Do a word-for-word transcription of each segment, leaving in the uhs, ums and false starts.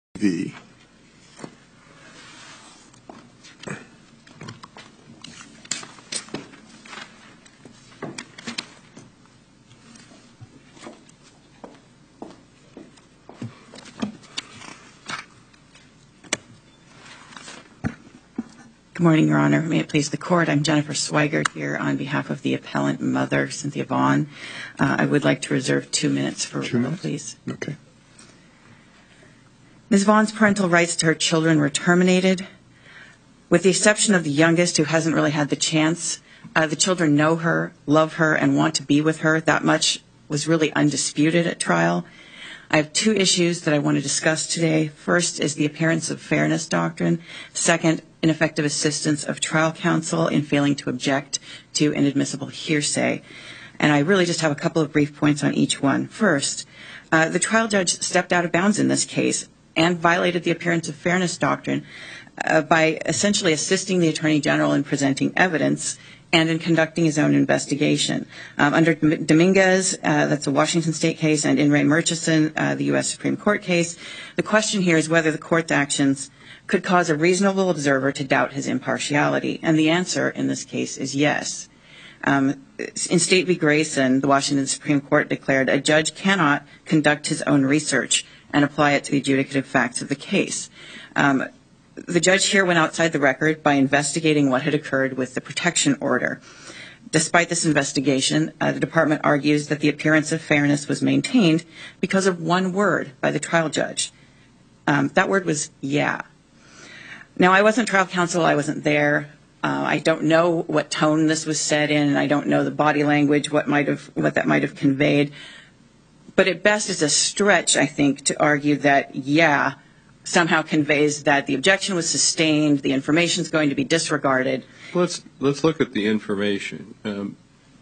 The Good morning, Your Honor. May it please the Court, I'm Jennifer Swigert here on behalf of the appellant mother, Cynthia Vaughn. Uh, I would like to reserve two minutes for rebuttal, please. Okay. Miz Vaughn's parental rights to her children were terminated. With the exception of the youngest, who hasn't really had the chance, uh, the children know her, love her, and want to be with her. That much was really undisputed at trial. I have two issues that I want to discuss today. First is the appearance of fairness doctrine. Second, ineffective assistance of trial counsel in failing to object to inadmissible hearsay. And I really just have a couple of brief points on each one. First, uh, the trial judge stepped out of bounds in this case and violated the appearance of fairness doctrine uh, by essentially assisting the Attorney General in presenting evidence and in conducting his own investigation. Um, under Dominguez, uh, that's a Washington State case, and in Ray Murchison, uh, the U S Supreme Court case, the question here is whether the court's actions could cause a reasonable observer to doubt his impartiality. And the answer in this case is yes. Um, in State v. Grayson, the Washington Supreme Court declared a judge cannot conduct his own research and apply it to the adjudicative facts of the case. Um, The judge here went outside the record by investigating what had occurred with the protection order. Despite this investigation, uh, the department argues that the appearance of fairness was maintained because of one word by the trial judge. Um, that word was yeah. Now, I wasn't trial counsel. I wasn't there. Uh, I don't know what tone this was said in, and I don't know the body language, what might have, what that might have conveyed. But at best, it's a stretch, I think, to argue that yeah somehow conveys that the objection was sustained, the information is going to be disregarded. Let's let's look at the information. Um,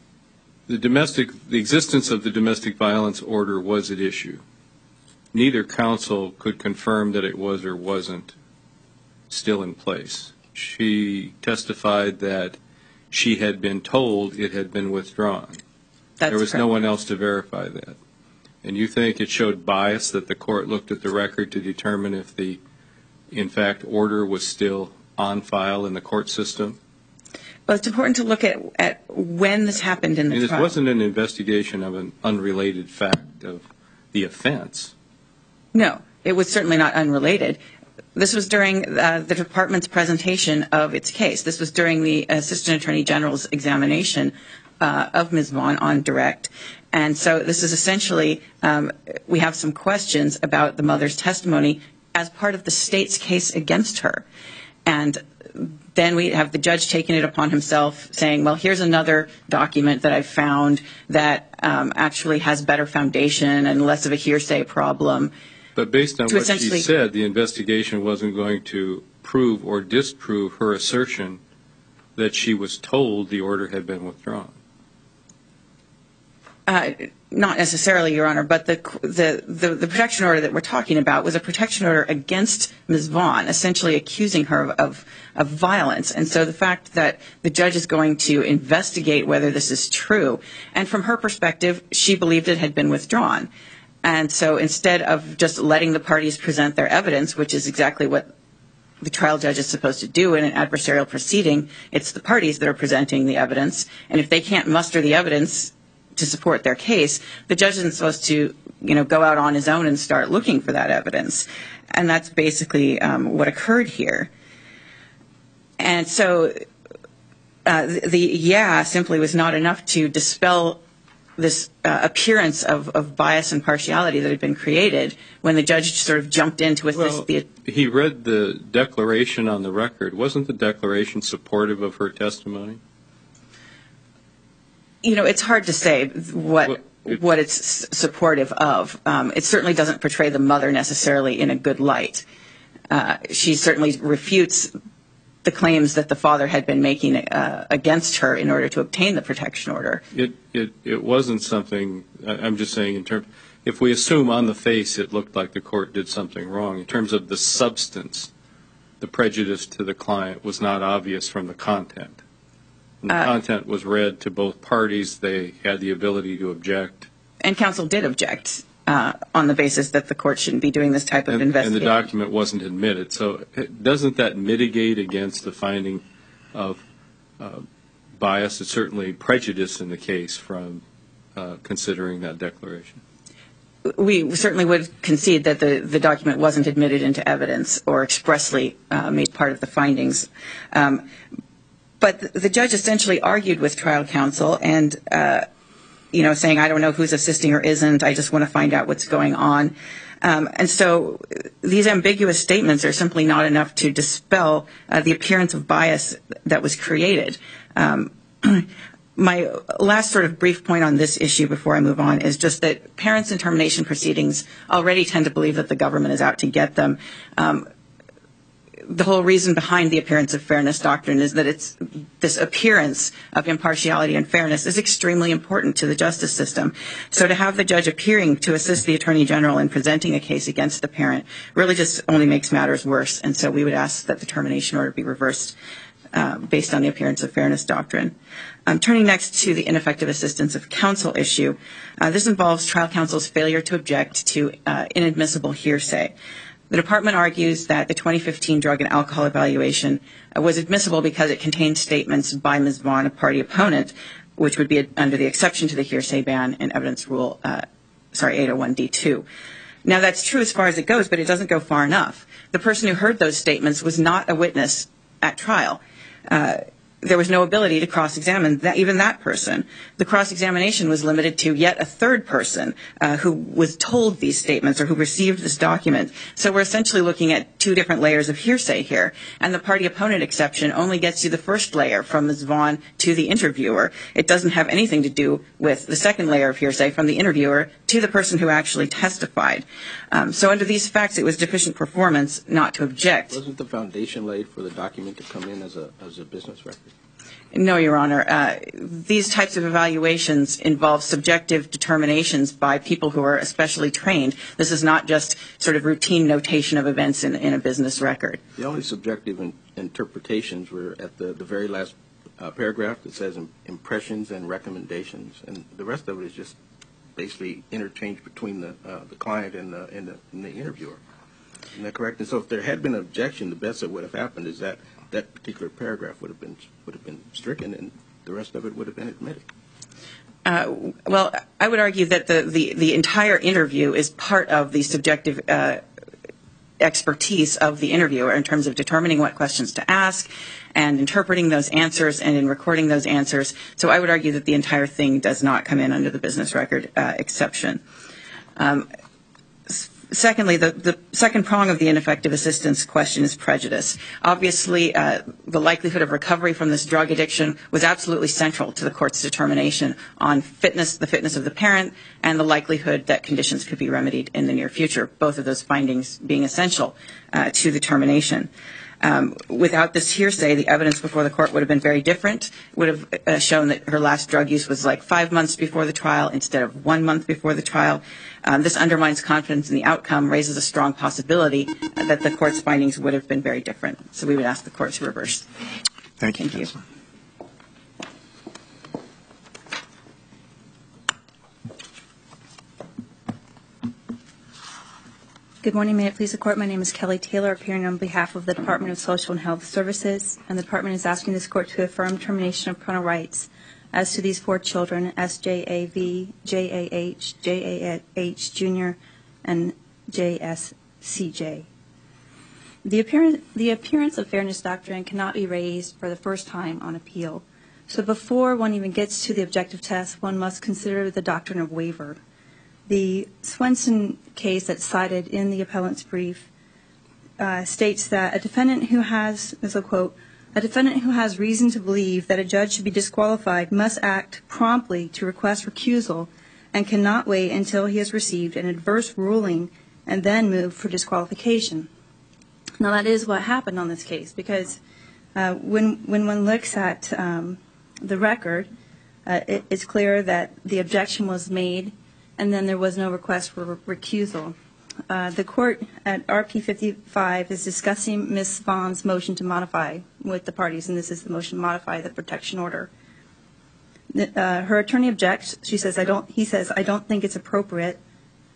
the domestic, the existence of the domestic violence order was at issue. Neither counsel could confirm that it was or wasn't still in place. She testified that she had been told it had been withdrawn. That's there was correct. No one else to verify that. And you think it showed bias that the court looked at the record to determine if the, in fact, order was still on file in the court system? Well, it's important to look at, at when this happened in the and this trial. wasn't an investigation of an unrelated fact of the offense. No, it was certainly not unrelated. This was during uh, the department's presentation of its case. This was during the Assistant Attorney General's examination uh, of Miz Vaughn on direct. And so this is essentially, um, we have some questions about the mother's testimony as part of the state's case against her. And then we have the judge taking it upon himself, saying, well, here's another document that I've found that um, actually has better foundation and less of a hearsay problem. But based on what she said, the investigation wasn't going to prove or disprove her assertion that she was told the order had been withdrawn. Uh, not necessarily, Your Honor, but the, the, the, the protection order that we're talking about was a protection order against Miz Vaughn, essentially accusing her of, of violence. And so the fact that the judge is going to investigate whether this is true, and from her perspective, she believed it had been withdrawn. And so instead of just letting the parties present their evidence, which is exactly what the trial judge is supposed to do in an adversarial proceeding, it's the parties that are presenting the evidence. And if they can't muster the evidence to support their case, the judge isn't supposed to, you know, go out on his own and start looking for that evidence. And that's basically um, what occurred here. And so uh, the, the yeah simply was not enough to dispel this uh, appearance of, of bias and partiality that had been created when the judge sort of jumped in to assist well, the... He read the declaration on the record. Wasn't the declaration supportive of her testimony? You know, it's hard to say what well, it, what it's supportive of. Um, it certainly doesn't portray the mother necessarily in a good light. Uh, she certainly refutes the claims that the father had been making uh, against her in order to obtain the protection order. It, it, it wasn't something, I'm just saying in terms, if we assume on the face it looked like the court did something wrong, in terms of the substance, the prejudice to the client was not obvious from the content. And the uh, content was read to both parties. They had the ability to object. And counsel did object. uh, on the basis that the court shouldn't be doing this type of and, investigation. And the document wasn't admitted. So doesn't that mitigate against the finding of uh, bias? It's certainly prejudice in the case from uh, considering that declaration. We certainly would concede that the, the document wasn't admitted into evidence or expressly uh, made part of the findings. Um, but the, the judge essentially argued with trial counsel and, uh, you know, saying, I don't know who's assisting or isn't. I just want to find out what's going on. Um, and so these ambiguous statements are simply not enough to dispel uh, the appearance of bias that was created. Um, My last sort of brief point on this issue before I move on is just that parents in termination proceedings already tend to believe that the government is out to get them. Um, the whole reason behind the appearance of fairness doctrine is that it's this appearance of impartiality and fairness is extremely important to the justice system. So to have the judge appearing to assist the attorney general in presenting a case against the parent really just only makes matters worse. And so we would ask that the termination order be reversed uh, based on the appearance of fairness doctrine. Um, turning next to the ineffective assistance of counsel issue, uh, this involves trial counsel's failure to object to uh, inadmissible hearsay. The department argues that the twenty fifteen drug and alcohol evaluation uh, was admissible because it contained statements by Miz Vaughn, a party opponent, which would be a, under the exception to the hearsay ban in evidence rule, uh, sorry, eight oh one D two. Now that's true as far as it goes, but it doesn't go far enough. The person who heard those statements was not a witness at trial. Uh, There was no ability to cross-examine that, even that person. The cross-examination was limited to yet a third person uh, who was told these statements or who received this document. So we're essentially looking at two different layers of hearsay here. And the party opponent exception only gets you the first layer from Miz Vaughn to the interviewer. It doesn't have anything to do with the second layer of hearsay from the interviewer to the person who actually testified. Um, so under these facts, it was deficient performance not to object. Wasn't the foundation laid for the document to come in as a as a business record? No, Your Honor. Uh, these types of evaluations involve subjective determinations by people who are especially trained. This is not just sort of routine notation of events in, in a business record. The only subjective in, interpretations were at the, the very last uh, paragraph that says im- impressions and recommendations, and the rest of it is just basically interchange between the uh, the client and the, and the and the interviewer. Isn't that correct? And so if there had been an objection, the best that would have happened is that that particular paragraph would have been would have been stricken, and the rest of it would have been admitted. Uh, well, I would argue that the, the, the entire interview is part of the subjective uh, expertise of the interviewer in terms of determining what questions to ask and interpreting those answers and in recording those answers. So I would argue that the entire thing does not come in under the business record uh, exception. Um, Secondly, the, the second prong of the ineffective assistance question is prejudice. Obviously, uh, the likelihood of recovery from this drug addiction was absolutely central to the court's determination on fitness, the fitness of the parent, and the likelihood that conditions could be remedied in the near future, both of those findings being essential uh, to the termination. Um, without this hearsay, the evidence before the court would have been very different, would have uh, shown that her last drug use was like five months before the trial instead of one month before the trial. Um, this undermines confidence in the outcome, raises a strong possibility that the court's findings would have been very different. So we would ask the court to reverse. Thank you. Thank you. Good morning. May it please the Court. My name is Kelly Taylor, appearing on behalf of the Department of Social and Health Services, and the Department is asking this Court to affirm termination of parental rights as to these four children, S J A V, J A H, J A H Junior, and J S C J. The appearance, the appearance of fairness doctrine cannot be raised for the first time on appeal. So before one even gets to the objective test, one must consider the doctrine of waiver. The Swenson case that's cited in the appellant's brief uh, states that a defendant who has, as a quote, a defendant who has reason to believe that a judge should be disqualified must act promptly to request recusal and cannot wait until he has received an adverse ruling and then move for disqualification. Now that is what happened on this case, because uh, when when one looks at um, the record, uh, it, it's clear that the objection was made and then there was no request for recusal. Uh, the court at R P fifty-five is discussing Miz Vaughn's motion to modify with the parties, and this is the motion to modify the protection order. Uh, her attorney objects. She says, "I don't." He says, "I don't think it's appropriate."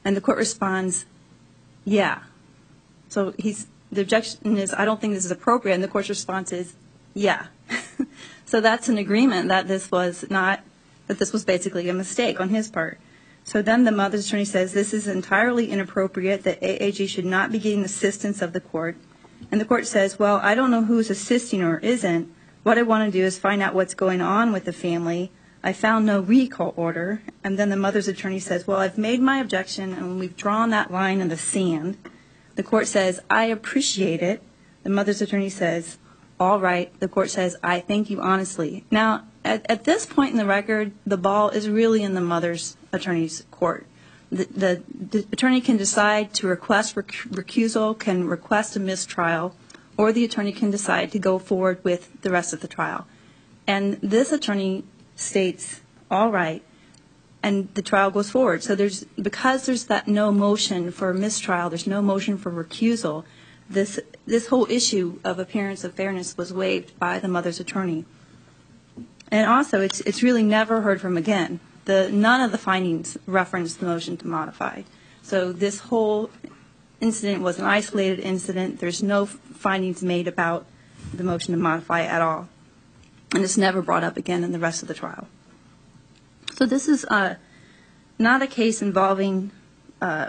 And the court responds, yeah. So he's, the objection is, I don't think this is appropriate, and the court's response is, yeah. So that's an agreement that this was not, that this was basically a mistake on his part. So then the mother's attorney says this is entirely inappropriate, that A A G should not be getting assistance of the court. And the court says, well, I don't know who's assisting or isn't. What I want to do is find out what's going on with the family. I found no recall order. And then the mother's attorney says, well, I've made my objection, and we've drawn that line in the sand. The court says, I appreciate it. The mother's attorney says, all right. The court says, I thank you honestly. Now, at, at this point in the record, the ball is really in the mother's attorney's court. The, the, the attorney can decide to request rec- recusal, can request a mistrial, or the attorney can decide to go forward with the rest of the trial. And this attorney states, all right, and the trial goes forward. So there's, because there's that no motion for mistrial, there's no motion for recusal, this, this whole issue of appearance of fairness was waived by the mother's attorney. And also, it's, it's really never heard from again. The, none of the findings reference the motion to modify. So this whole incident was an isolated incident. There's no findings made about the motion to modify at all. And it's never brought up again in the rest of the trial. So this is uh, not a case involving uh,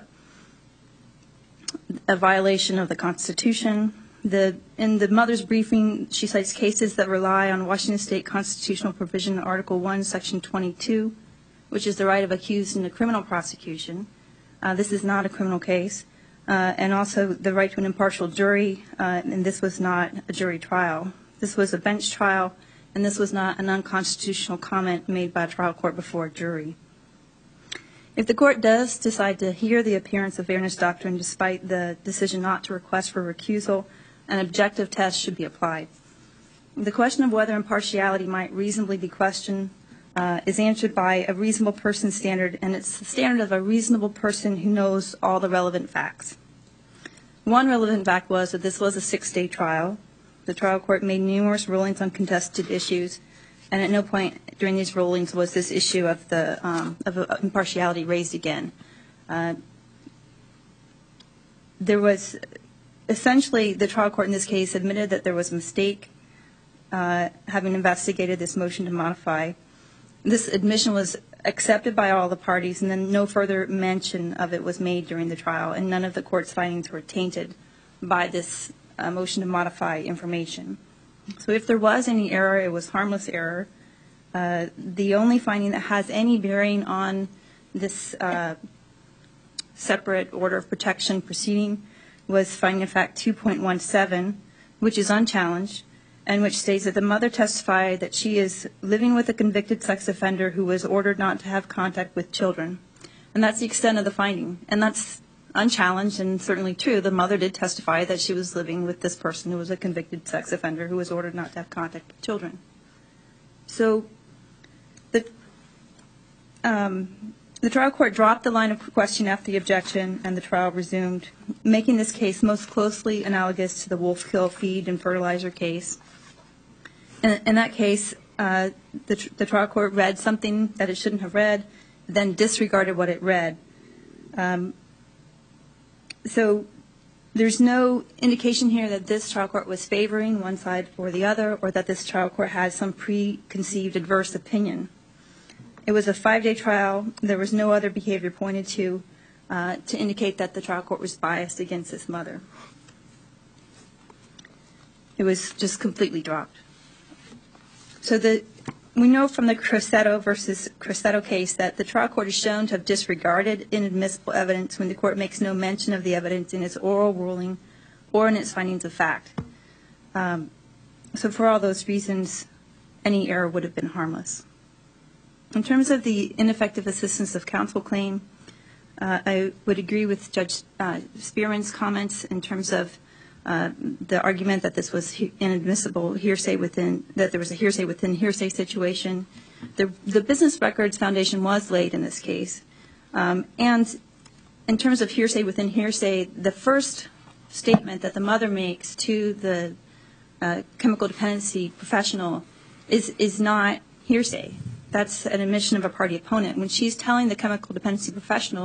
a violation of the Constitution. The, in the mother's briefing, she cites cases that rely on Washington State constitutional provision, Article one, Section twenty-two, which is the right of accused in a criminal prosecution. Uh, this is not a criminal case. Uh, and also the right to an impartial jury, uh, and this was not a jury trial. This was a bench trial, and this was not an unconstitutional comment made by a trial court before a jury. If the court does decide to hear the appearance of fairness doctrine despite the decision not to request for recusal, an objective test should be applied. The question of whether impartiality might reasonably be questioned uh, is answered by a reasonable person standard, and it's the standard of a reasonable person who knows all the relevant facts. One relevant fact was that this was a six-day trial. The trial court made numerous rulings on contested issues, and at no point during these rulings was this issue of the um, of uh, impartiality raised again. Uh, there was essentially the trial court in this case admitted that there was a mistake, uh, having investigated this motion to modify. This admission was accepted by all the parties, and then no further mention of it was made during the trial, and none of the court's findings were tainted by this uh, motion to modify information. So if there was any error, it was harmless error. Uh, the only finding that has any bearing on this uh, separate order of protection proceeding was finding of fact two point one seven, which is unchallenged, and which states that the mother testified that she is living with a convicted sex offender who was ordered not to have contact with children. And that's the extent of the finding. And that's unchallenged and certainly true. The mother did testify that she was living with this person who was a convicted sex offender who was ordered not to have contact with children. So the, um, the trial court dropped the line of question after the objection, and the trial resumed, making this case most closely analogous to the Wolfkill feed and fertilizer case. In, in that case, uh, the, tr- the trial court read something that it shouldn't have read, then disregarded what it read. Um, so there's no indication here that this trial court was favoring one side or the other, or that this trial court had some preconceived adverse opinion. It was a five-day trial. There was no other behavior pointed to uh, to indicate that the trial court was biased against this mother. It was just completely dropped. So the, we know from the Crosetto versus Crosetto case that the trial court is shown to have disregarded inadmissible evidence when the court makes no mention of the evidence in its oral ruling or in its findings of fact. Um, so for all those reasons, any error would have been harmless. In terms of the ineffective assistance of counsel claim, uh, I would agree with Judge uh, Spearman's comments in terms of Uh, the argument that this was he- inadmissible hearsay within, that there was a hearsay within hearsay situation. The, the business records foundation was laid in this case. Um, and in terms of hearsay within hearsay, the first statement that the mother makes to the uh, chemical dependency professional is, is not hearsay. That's an admission of a party opponent. When she's telling the chemical dependency professional,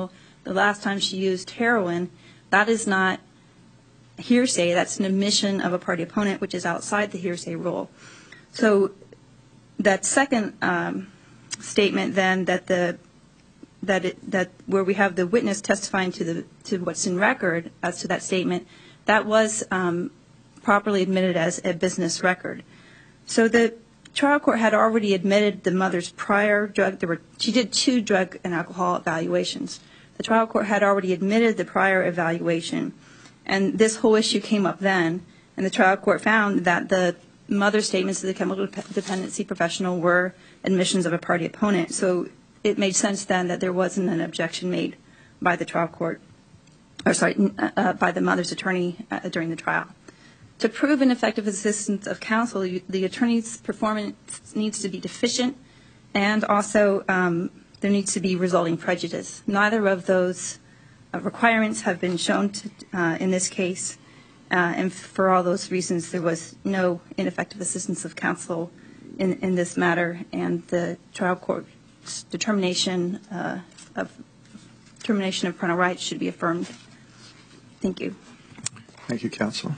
the last time she used heroin, that is not hearsay. That's an admission of a party opponent, which is outside the hearsay rule. So that second um, statement, then, that the that it, that where we have the witness testifying to the to what's in record as to that statement, that was um, properly admitted as a business record. So the trial court had already admitted the mother's prior drug. There were she did two drug and alcohol evaluations. The trial court had already admitted the prior evaluation, and this whole issue came up then. And the trial court found that the mother's statements to the chemical dependency professional were admissions of a party opponent. So it made sense then that there wasn't an objection made by the trial court, or sorry, uh, by the mother's attorney uh, during the trial. To prove ineffective assistance of counsel, you, the attorney's performance needs to be deficient, and also um, there needs to be resulting prejudice. Neither of those uh, requirements have been shown to, uh, in this case, uh, and for all those reasons, there was no ineffective assistance of counsel in, in this matter, and the trial court's determination uh, of termination of parental rights should be affirmed. Thank you. Thank you, counsel.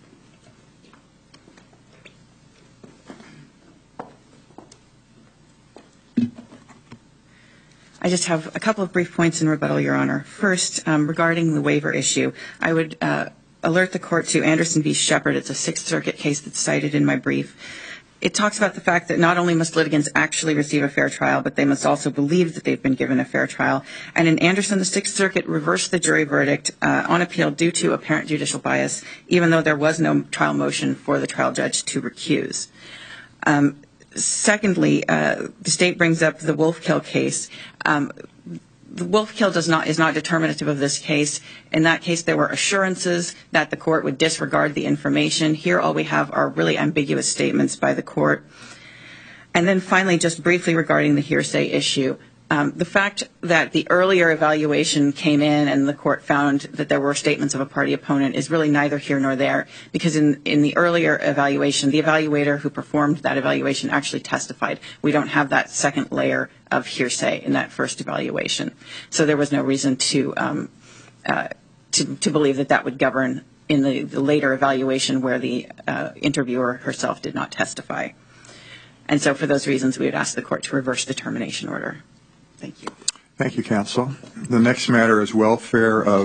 I just have a couple of brief points in rebuttal, Your Honor. First, um, regarding the waiver issue, I would uh, alert the court to Anderson v. Shepard. It's a Sixth Circuit case that's cited in my brief. It talks about the fact that not only must litigants actually receive a fair trial, but they must also believe that they've been given a fair trial. And in Anderson, the Sixth Circuit reversed the jury verdict uh, on appeal due to apparent judicial bias, even though there was no trial motion for the trial judge to recuse. Um, Secondly, uh, the state brings up the Wolfkill case. Um, the Wolfkill does not is not determinative of this case. In that case, there were assurances that the court would disregard the information. Here, all we have are really ambiguous statements by the court. And then finally, just briefly regarding the hearsay issue, um, the fact that the earlier evaluation came in and the court found that there were statements of a party opponent is really neither here nor there, because in, in the earlier evaluation, the evaluator who performed that evaluation actually testified. We don't have that second layer of hearsay in that first evaluation. So there was no reason to um, uh, to, to believe that that would govern in the, the later evaluation where the uh, interviewer herself did not testify. And so for those reasons, we would ask the court to reverse the termination order. Thank you. Thank you, counsel. The next matter is welfare of